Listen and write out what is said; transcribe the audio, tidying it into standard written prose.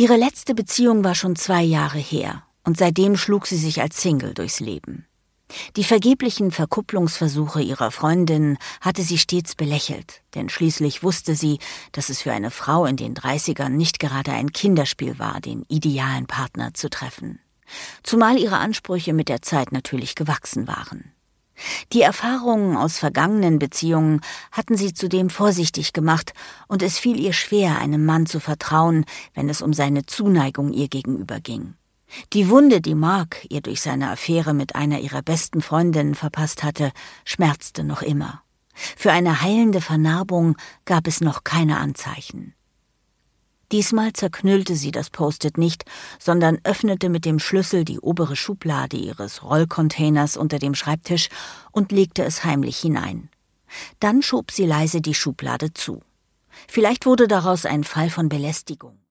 Ihre letzte Beziehung war schon 2 Jahre her und seitdem schlug sie sich als Single durchs Leben. Die vergeblichen Verkupplungsversuche ihrer Freundinnen hatte sie stets belächelt, denn schließlich wusste sie, dass es für eine Frau in den 30ern nicht gerade ein Kinderspiel war, den idealen Partner zu treffen. Zumal ihre Ansprüche mit der Zeit natürlich gewachsen waren. Die Erfahrungen aus vergangenen Beziehungen hatten sie zudem vorsichtig gemacht und es fiel ihr schwer, einem Mann zu vertrauen, wenn es um seine Zuneigung ihr gegenüber ging. Die Wunde, die Mark ihr durch seine Affäre mit einer ihrer besten Freundinnen verpasst hatte, schmerzte noch immer. Für eine heilende Vernarbung gab es noch keine Anzeichen. Diesmal zerknüllte sie das Post-it nicht, sondern öffnete mit dem Schlüssel die obere Schublade ihres Rollcontainers unter dem Schreibtisch und legte es heimlich hinein. Dann schob sie leise die Schublade zu. Vielleicht wurde daraus ein Fall von Belästigung.